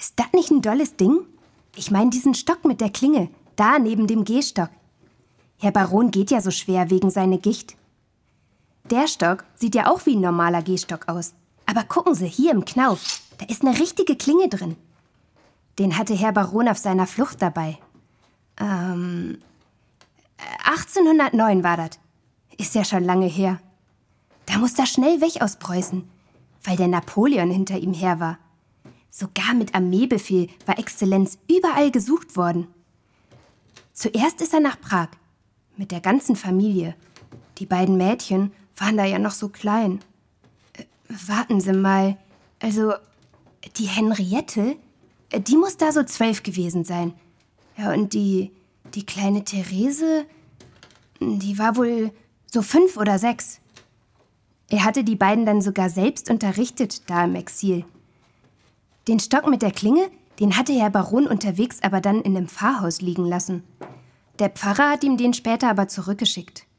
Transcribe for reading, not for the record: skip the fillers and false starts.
Ist das nicht ein dolles Ding? Ich meine diesen Stock mit der Klinge, da neben dem Gehstock. Herr Baron geht ja so schwer wegen seiner Gicht. Der Stock sieht ja auch wie ein normaler Gehstock aus. Aber gucken Sie, hier im Knauf, da ist eine richtige Klinge drin. Den hatte Herr Baron auf seiner Flucht dabei. 1809 war das. Ist ja schon lange her. Da muss er schnell weg aus Preußen, weil der Napoleon hinter ihm her war. Sogar mit Armeebefehl war Exzellenz überall gesucht worden. Zuerst ist er nach Prag, mit der ganzen Familie. Die beiden Mädchen waren da ja noch so klein. Warten Sie mal, also die Henriette, die muss da so 12 gewesen sein. Ja, und die kleine Therese, die war wohl so 5 oder 6. Er hatte die beiden dann sogar selbst unterrichtet, da im Exil. Den Stock mit der Klinge, den hatte Herr Baron unterwegs aber dann in einem Pfarrhaus liegen lassen. Der Pfarrer hat ihm den später aber zurückgeschickt.